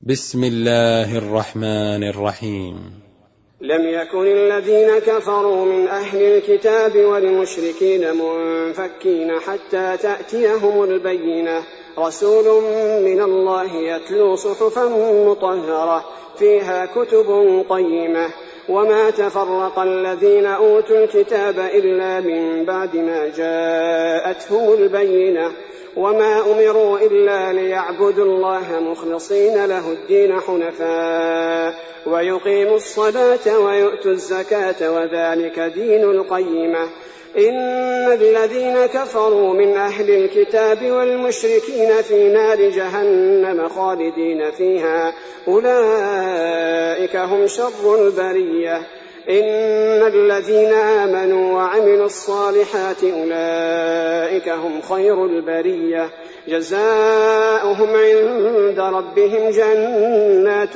بسم الله الرحمن الرحيم. لم يكن الذين كفروا من أهل الكتاب والمشركين منفكين حتى تأتيهم البينة، رسول من الله يتلو صحفا مطهرة فيها كتب قيمة. وما تفرق الذين أوتوا الكتاب إلا من بعد ما جاءتهم البينة، وما أمروا إلا ليعبدوا الله مخلصين له الدين حنفاء ويقيموا الصلاة ويؤتوا الزكاة وذلك دين القيمة. إن الذين كفروا من أهل الكتاب والمشركين في نار جهنم خالدين فيها أولئك هم شر البرية. إن الذين آمنوا وعملوا الصالحات أولئك هم خير البرية، جزاؤهم عند ربهم جنات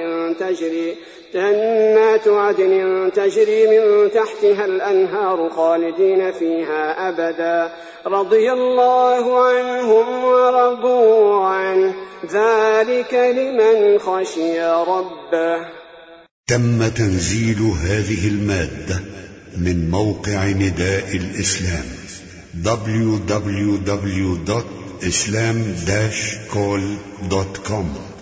عدن تجري من تحتها الأنهار خالدين فيها أبدا، رضي الله عنهم ورضوا عنه، ذلك لمن خشي ربه. تم تنزيل هذه المادة من موقع نداء الإسلام www.islam-call.com